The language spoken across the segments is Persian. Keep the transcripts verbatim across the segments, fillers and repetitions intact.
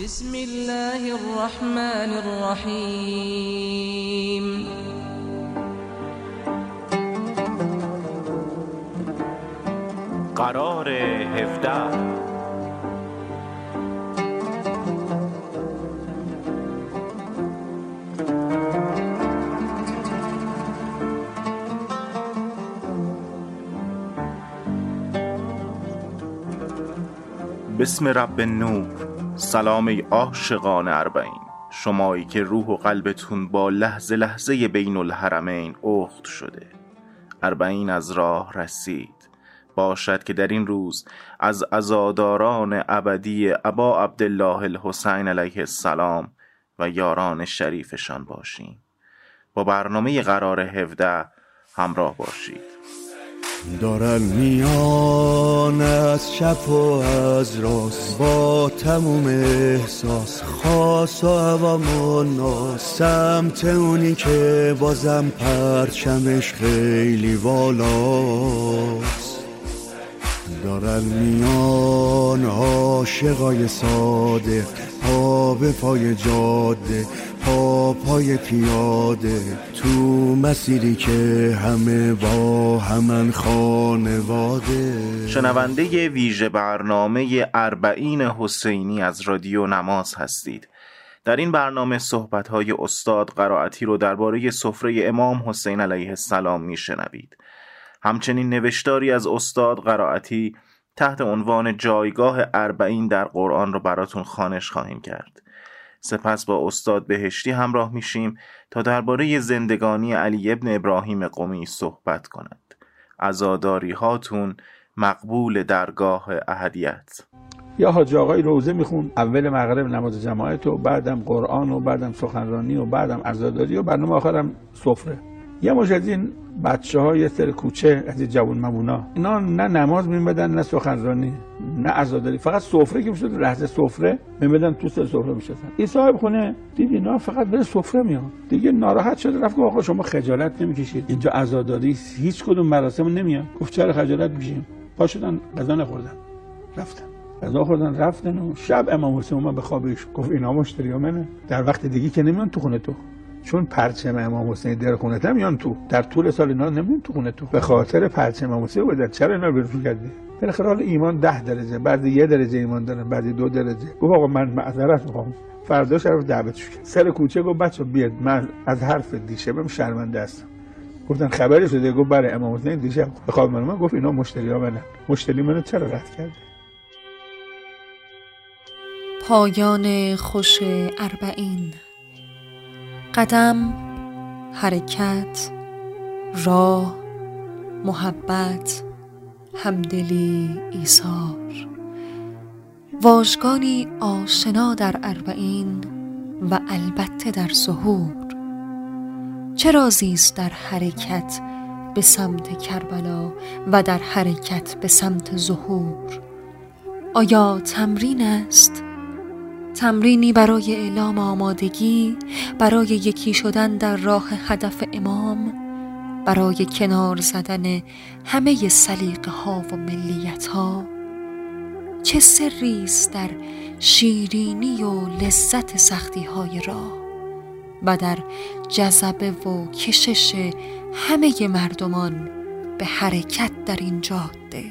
بسم الله الرحمن الرحیم. قرار هفده. بسم رب نور. سلام ای عاشقان اربعین، شمایی که روح و قلبتون با لحظه لحظه بین الحرمین اخت شده. اربعین از راه رسید. باشد که در این روز از عزاداران ابدی ابا عبدالله الحسین علیه السلام و یاران شریفشان باشیم. با برنامه قرار هفده همراه باشید. دارن میان از شب و از راست، با تموم احساس خاص و عوام و ناس، سمت اونی که بازم پرچمش خیلی والاست. دارن میان عاشقای صادق، پا به پای جاده، پا پای پیاده، تو مسیری که همه با همن خانواده. شنونده ویژه برنامه اربعین حسینی از رادیو نماز هستید. در این برنامه صحبت‌های استاد قرائتی رو درباره سفره امام حسین علیه السلام میشنوید. همچنین نوشتاری از استاد قرائتی تحت عنوان جایگاه اربعین در قرآن رو براتون خوانش خواهیم کرد. سپس با استاد بهشتی همراه میشیم تا درباره زندگانی علی ابن ابراهیم قمی صحبت کند. عزاداری هاتون مقبول درگاه احدیت. یا حاج آقای روزه میخون اول مغرب نماز جماعت و بعدم قرآن و بعدم سخنرانی و بعدم عزاداری و برنامه آخرم سفره. یه مش از این بچه ها یه سر کوچه از این جوان ممونا، اینا نه نماز میمدن نه سخنرانی نه عزاداری، فقط سفره که میشد لحظه سفره میمدن تو سر سفره میشدن. این صاحب خونه دید اینا فقط به سفره میاد، دیگه ناراحت شد، رفت گفت آقا شما خجالت نمیکشید اینجا عزاداری هیچ کدوم مراسم نمیاد؟ گفت چرا خجالت میکشیم؟ پا شدن غذا نخوردن رفتن، غذا خوردن رفتن و شب امام حسین اومد به خوابش گفت اینا مشتری منه، در وقت دیگه که نمیان تو خونه تو، چون پرچم امام حسین در خونه تا میان تو، در طول سال اینا نمیان تو خونه تو، به خاطر پرچم امام حسین بودن. چرا اینا رو برسون کردی؟ بالاخره حال ایمان ده درجه، بعد یه درجه ایمان دارن، بعد دو درجه. گفت آقا من معذرت میخوام. فرداش رفت دعوتش کرد سر کوچه، گفت بچا بیاد من از حرف دیشبم شرمنده هستم. گفتن خبری شده؟ گفت برای امام حسین دیشب به خواب من گفت اینا مشتری‌ها منن. مشتری منو چرا رد کرد؟ پایان خوش اربعین. قدم، حرکت، راه، محبت، همدلی، ایثار، واژگانی آشنا در اربعین و البته در ظهور. چه رازی است در حرکت به سمت کربلا و در حرکت به سمت ظهور؟ آیا تمرین است؟ تمرینی برای اعلام آمادگی، برای یکی شدن در راه هدف امام، برای کنار زدن همه سلیقه ها و ملیت ها؟ چه سری است در شیرینی و لذت سختی های راه و در جذبه و کشش همه مردمان به حرکت در این جاده؟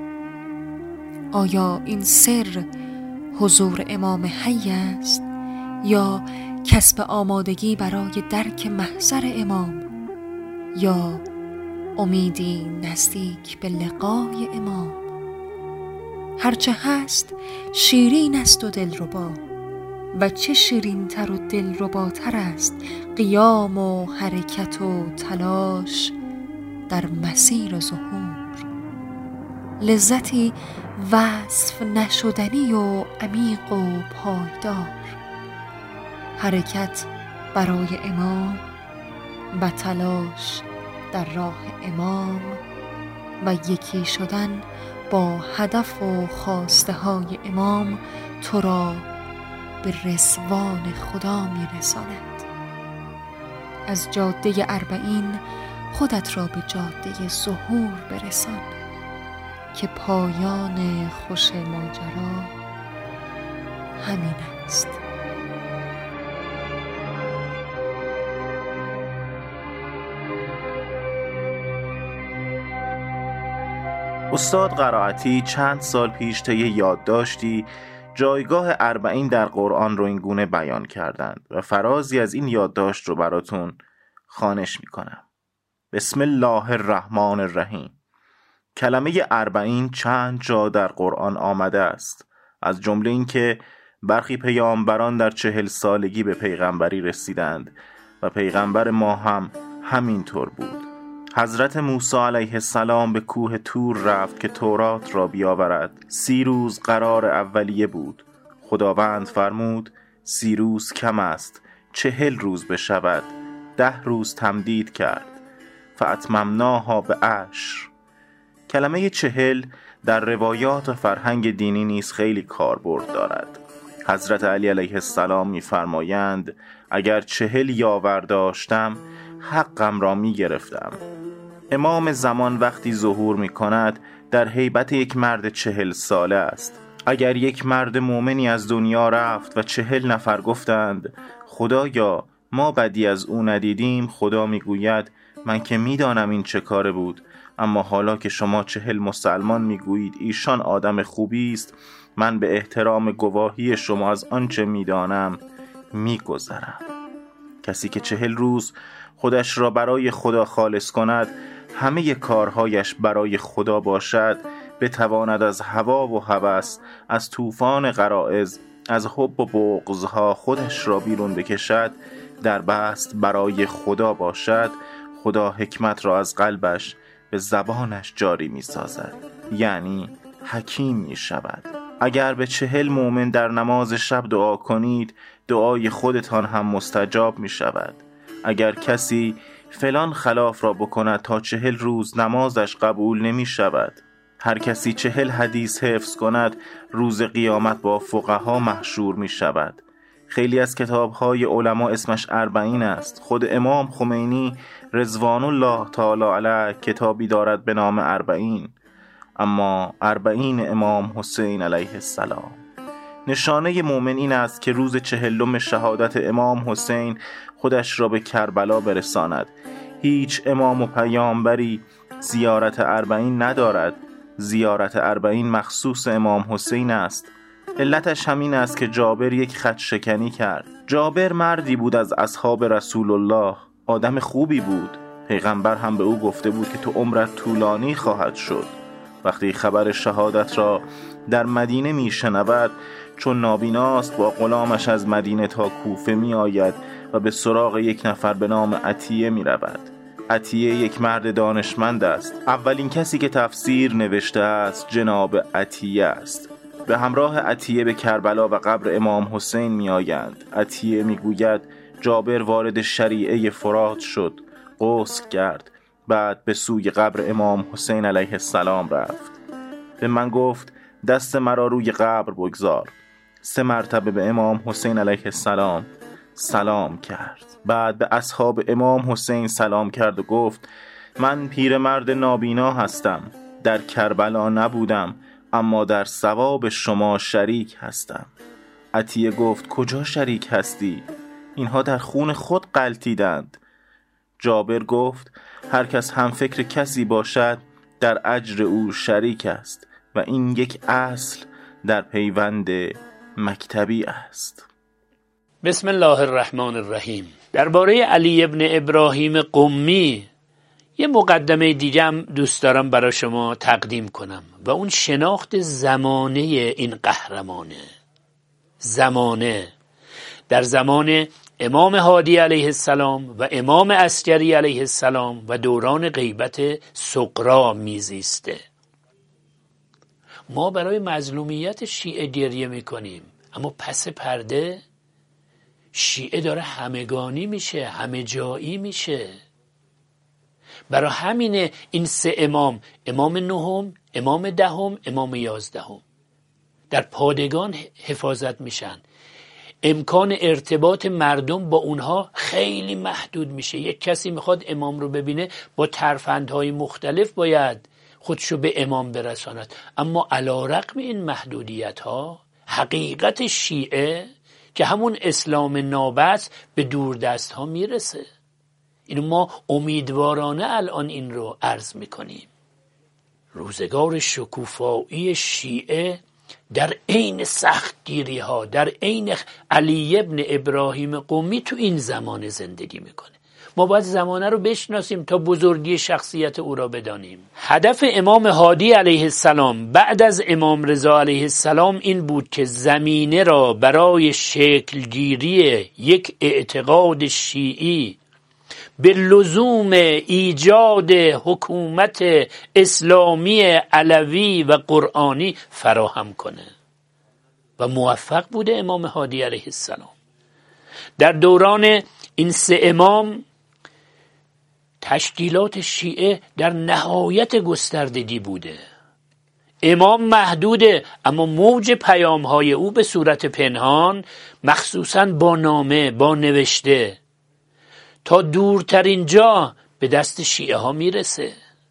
آیا این سر حضور امام حی است یا کسب آمادگی برای درک محضر امام یا امیدی نزدیک به لقای امام؟ هرچه هست شیرین است و دلربا، و چه شیرین تر و دلرباتر است قیام و حرکت و تلاش در مسیر ظهور. لذتی وصف نشدنی و عمیق و پایدار. حرکت برای امام و تلاش در راه امام و یکی شدن با هدف و خواسته های امام تو را به رضوان خدا می رساند. از جاده اربعین خودت را به جاده ظهور برسان که پایان خوش ماجرا همین است. استاد قرائتی چند سال پیش طی یادداشتی جایگاه اربعین در قرآن رو این گونه بیان کردند و فرازی از این یادداشت رو براتون خوانش میکنم. بسم الله الرحمن الرحیم. کلمه اربعین چند جا در قرآن آمده است، از جمله این که برخی پیامبران در چهل سالگی به پیغمبری رسیدند و پیغمبر ما هم همینطور بود. حضرت موسی علیه السلام به کوه طور رفت که تورات را بیاورد. سی روز قرار اولیه بود. خداوند فرمود سی روز کم است، چهل روز بشود. ده روز تمدید کرد. فاتممناها به عشر. کلمه چهل در روایات و فرهنگ دینی نیز خیلی کاربرد دارد. حضرت علی علیه السلام می‌فرمایند اگر چهل یاور داشتم حقم را می گرفتم. امام زمان وقتی ظهور می کند در هیبت یک مرد چهل ساله است. اگر یک مرد مومنی از دنیا رفت و چهل نفر گفتند خدایا ما بدی از او ندیدیم، خدا می گوید من که می دانم این چه کاره بود، اما حالا که شما چهل مسلمان می گویید ایشان آدم خوبی است، من به احترام گواهی شما از آنچه می دانم می گذرم. کسی که چهل روز خودش را برای خدا خالص کند، همه کارهایش برای خدا باشد، بتواند از هوا و هوس، از طوفان غرایز، از حب و بغضها خودش را بیرون بکشد، در بست برای خدا باشد، خدا حکمت را از قلبش به زبانش جاری می سازد، یعنی حکیم می شود. اگر به چهل مومن در نماز شب دعا کنید، دعای خودتان هم مستجاب می شود. اگر کسی فلان خلاف را بکند تا چهل روز نمازش قبول نمی شود. هر کسی چهل حدیث حفظ کند روز قیامت با فقها محشور می شود. خیلی از کتاب‌های علما اسمش اربعین است. خود امام خمینی رضوان الله تعالی علیه کتابی دارد به نام اربعین، اما اربعین امام حسین علیه السلام. نشانه مومن این است که روز چهلم شهادت امام حسین خودش را به کربلا برساند. هیچ امام و پیامبری زیارت اربعین ندارد. زیارت اربعین مخصوص امام حسین است. علتش همین است که جابر یک خط شکنی کرد. جابر مردی بود از اصحاب رسول الله، آدم خوبی بود. پیغمبر هم به او گفته بود که تو عمرت طولانی خواهد شد. وقتی خبر شهادت را در مدینه می شنود، چون نابیناست با غلامش از مدینه تا کوفه می آید و به سراغ یک نفر به نام عطیه می رود. عطیه یک مرد دانشمند است. اولین کسی که تفسیر نوشته است جناب عطیه است. به همراه عطیه به کربلا و قبر امام حسین می آیند. عطیه می گوید جابر وارد شریعه فرات شد، غسل کرد، بعد به سوی قبر امام حسین علیه السلام رفت. به من گفت دست مرا روی قبر بگذار. سه مرتبه به امام حسین علیه السلام سلام کرد. بعد به اصحاب امام حسین سلام کرد و گفت من پیرمرد نابینا هستم، در کربلا نبودم، اما در ثواب شما شریک هستم. عطیه گفت کجا شریک هستی؟ اینها در خون خود غلتیدند. جابر گفت هر کس هم فکر کسی باشد در اجر او شریک است و این یک اصل در پیوند مکتبی است. بسم الله الرحمن الرحیم. درباره علی ابن ابراهیم قمی یه مقدمه دیگه هم دوست دارم برای شما تقدیم کنم و اون شناخت زمانه این قهرمانه. زمانه در زمان امام هادی علیه السلام و امام عسکری علیه السلام و دوران غیبت صغرا میزیسته. ما برای مظلومیت شیعه گریه میکنیم، اما پس پرده شیعه داره همگانی میشه، همه جایی میشه. برای همینه این سه امام، امام نهم، امام دهم، امام یازدهم در پادگان حفاظت میشن. امکان ارتباط مردم با اونها خیلی محدود میشه. یک کسی میخواد امام رو ببینه با ترفندهای مختلف باید خودشو به امام برساند، اما علی رغم این محدودیت ها حقیقت شیعه که همون اسلام نابست به دوردست ها میرسه. اینو ما امیدوارانه الان این رو عرض میکنیم. روزگار شکوفایی شیعه در عین سختگیری ها، در عین علی ابن ابراهیم قمی تو این زمان زندگی میکنه. ما باید زمانه رو بشناسیم تا بزرگی شخصیت او را بدانیم. هدف امام هادی علیه السلام بعد از امام رضا علیه السلام این بود که زمینه را برای شکلگیری یک اعتقاد شیعی به لزوم ایجاد حکومت اسلامی علوی و قرآنی فراهم کنه و موفق بوده امام هادی علیه السلام. در دوران این سه امام تشکیلات شیعه در نهایت گستردگی بوده. امام محدوده، اما موج پیام‌های او به صورت پنهان، مخصوصاً با نامه، با نوشته، تا دورترین جا به دست شیعه ها میرسه.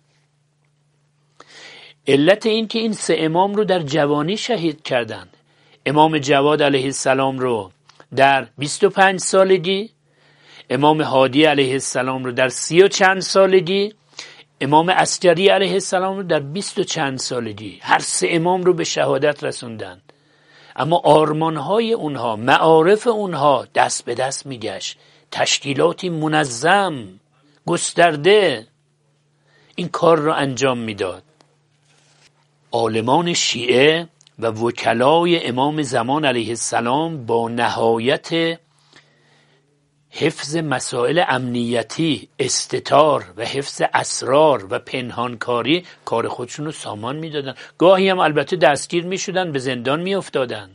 علت این که این سه امام رو در جوانی شهید کردن. امام جواد علیه السلام رو در بیست و پنج سالگی، امام هادی علیه السلام رو در سی و چند سالگی، امام عسکری علیه السلام رو در بیست و چند سالگی. هر سه امام رو به شهادت رسوندن، اما آرمانهای اونها، معارف اونها دست به دست میگشت. تشکیلاتی منظم، گسترده این کار را انجام میداد. عالمان شیعه و وکلای امام زمان علیه السلام با نهایت حفظ مسائل امنیتی، استتار و حفظ اسرار و پنهانکاری کار خودشون رو سامان میدادن. گاهی هم البته دستگیر میشدن، به زندان میافتادن.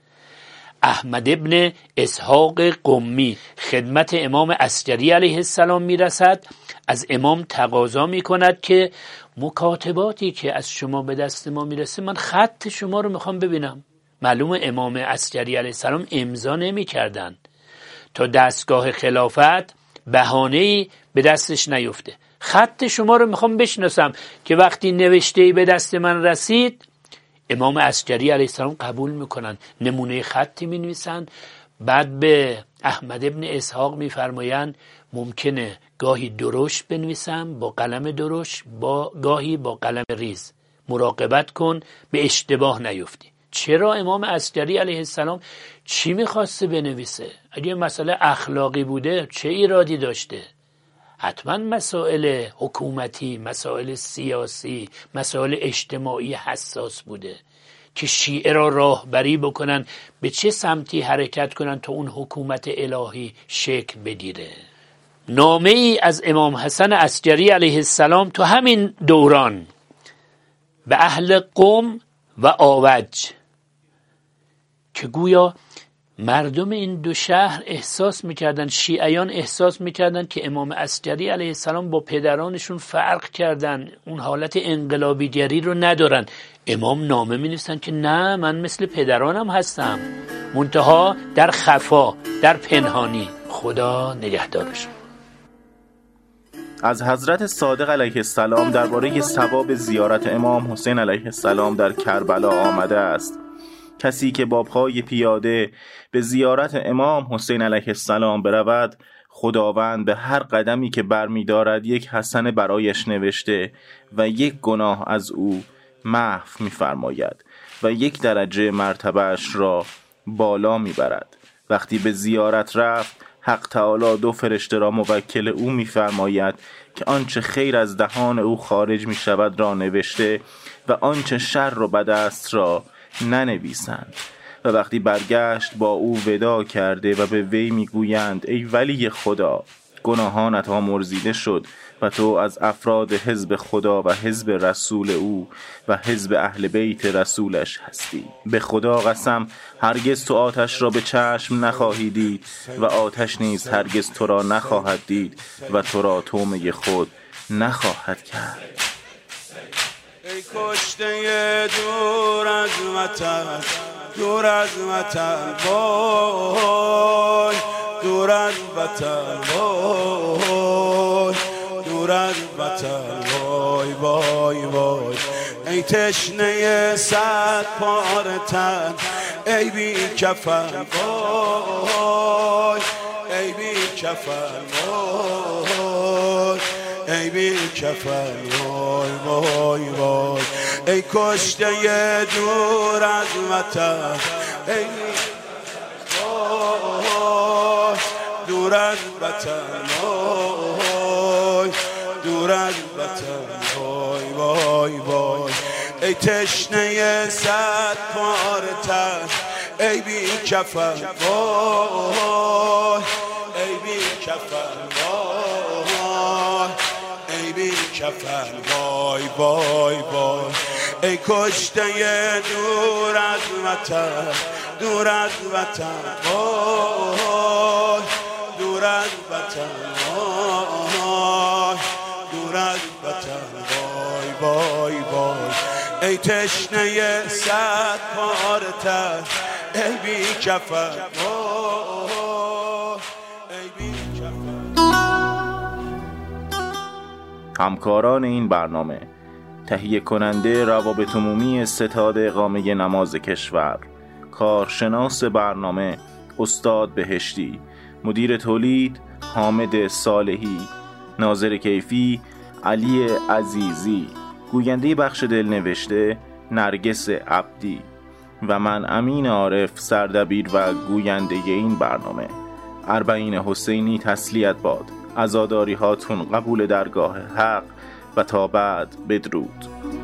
احمد ابن اسحاق قمی خدمت امام عسکری علیه السلام میرسد، از امام تقاضا میکند که مکاتباتی که از شما به دست ما میرسه، من خط شما رو میخوام ببینم. معلوم امام عسکری علیه السلام امضا نمیکردن تا دستگاه خلافت بهانه‌ای به دستش نیفته. خط شما رو میخوام بشناسم که وقتی نوشته‌ای به دست من رسید، امام عسکری علیه السلام قبول میکنن، نمونه خطی مینویسن، بعد به احمد ابن اسحاق میفرمایند ممکنه گاهی درشت بنویسم با قلم درشت، با گاهی با قلم ریز، مراقبت کن به اشتباه نیفتی. چرا امام عسکری علیه السلام چی میخواسته بنویسه؟ اگه مسئله اخلاقی بوده چه ایرادی داشته؟ حتما مسائل حکومتی، مسائل سیاسی، مسائل اجتماعی حساس بوده که شیعه را راهبری بکنن به چه سمتی حرکت کنن تا اون حکومت الهی شکل بگیره. نامه ای از امام حسن عسکری علیه السلام تو همین دوران به اهل قم و آوج که گویا مردم این دو شهر احساس میکردن، شیعیان احساس میکردن که امام عسکری علیه السلام با پدرانشون فرق کردن، اون حالت انقلابیگری رو ندارن. امام نامه مینویسن که نه، من مثل پدرانم هستم، منتها در خفا، در پنهانی. خدا نگهدارشون. از حضرت صادق علیه السلام درباره ثواب زیارت امام حسین علیه السلام در کربلا آمده است: کسی که با پای پیاده به زیارت امام حسین علیه السلام برود، خداوند به هر قدمی که برمی دارد یک حسنه برایش نوشته و یک گناه از او محو می فرماید و یک درجه مرتبهش را بالا می برد. وقتی به زیارت رفت، حق تعالی دو فرشته را موکل او می فرماید که آنچه خیر از دهان او خارج می شود را نوشته و آنچه شر و بد است را ننویسند. و وقتی برگشت با او ودا کرده و به وی میگویند ای ولی خدا، گناهانت آمرزیده شد و تو از افراد حزب خدا و حزب رسول او و حزب اهل بیت رسولش هستی. به خدا قسم هرگز تو آتش را به چشم نخواهی دید و آتش نیز هرگز تو را نخواهد دید و تو را طعمه خود نخواهد کرد. ای کشته دور از وطن، دور از وطن وای، دور از وطن وای، دور از وطن وای وای وای. ای تشنه صد پاره تن، ای بی کفن وای ای بی کفن وای ای بی کفن وای وای وای ای کشته دور از وطن ای وای دور از وطن وای دور از وطن وای وای وای ای تشنه صد پاره تن ای بی کفن وای ای بی کفن وای ای بی کفن وای وای وای ای کشته دور از وطن دور از وطن وای دور از وطن وای دور از وطن وای وای وای ای تشنه صد پاره تن ای بی کفن وای ای بی کفن. همکاران این برنامه: تهیه کننده روابط عمومی ستاد اقامه نماز کشور، کارشناس برنامه استاد بهشتی، مدیر تولید حامد صالحی، ناظر کیفی علی عزیزی، گوینده بخش دلنوشته نرگس عبدی و من امین عارف، سردبیر و گوینده این برنامه. اربعین حسینی تسلیت باد. عزاداری هاتون قبول درگاه حق و تا بعد بدرود.